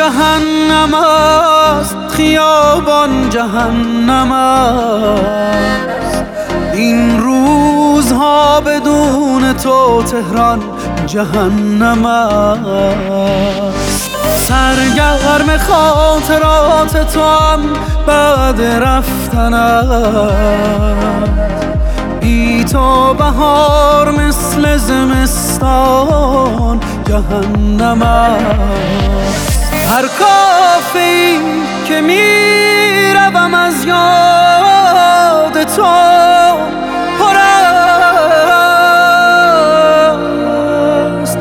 جهنم است، خیابان جهنم است. این روزها بدون تو تهران جهنم است. سرگرم خاطرات تو هم بعد رفتنت، بی تو بهار مثل زمستان جهنم است. هر کافی که میروم از یاد تو پر است.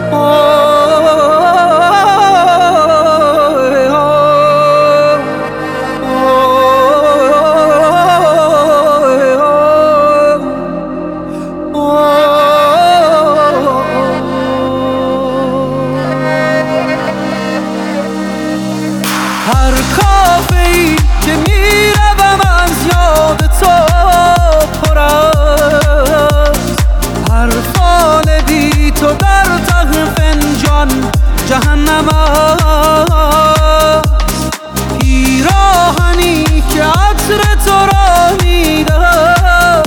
هر کافه‌ای که میروم از یاد تو پر است. حرفان بی تو در ته فنجان جهنم است. پیراهنی که عطر تو را میدهد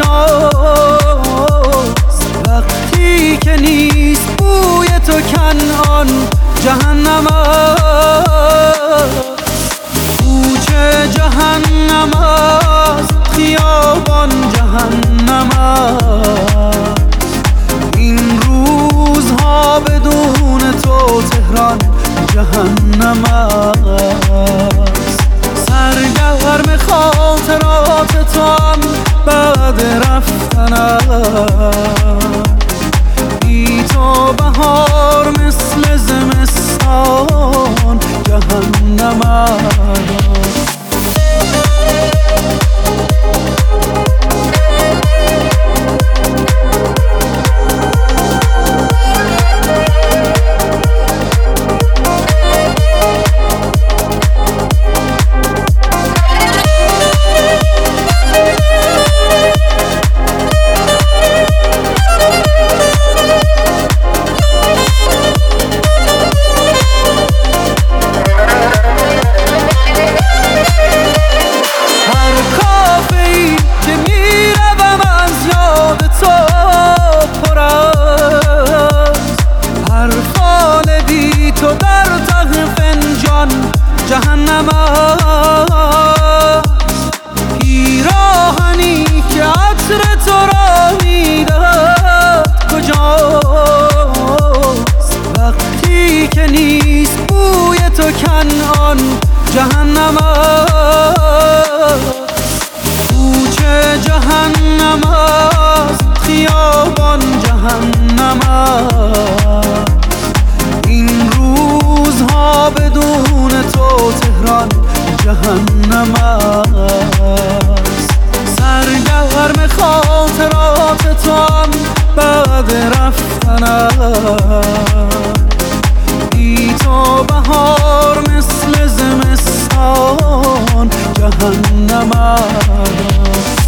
کجاست؟ وقتی که نیست بوی تو کنعان جهنم است. کوچه جهنم است، خیابان جهنم است. این روزها بدون تو تهران جهنم است. سرگرم خاطرات تو هم بعد رفتنت، بی تو بهار مثل زمستان جهنم است. جهنم است. پیراهنی که عطر تو را میدهد کجاست؟ وقتی که نیست بوی تو کنعان جهنم است. کوچه جهنم است، خیابان جهنم است. این روزها بدون تو تهران جهنم است. سرگرم خاطرات تو هم بعد رفتنت، بی تو بهار مثل زمستان جهنم است.